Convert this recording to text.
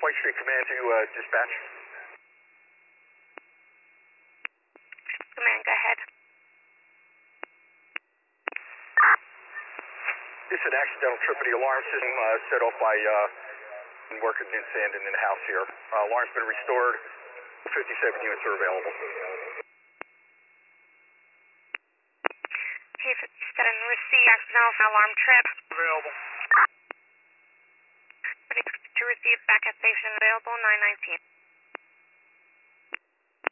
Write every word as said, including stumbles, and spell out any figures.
White Street Command to uh, dispatch. Command, go ahead. This is an accidental trip of the alarm system uh, set off by uh, working in Sandon in the house here. Uh, alarm's been restored. fifty-seven units are available. Chief, set and receive accidental alarm trip. Available. Ready to receive back at station available nine nineteen.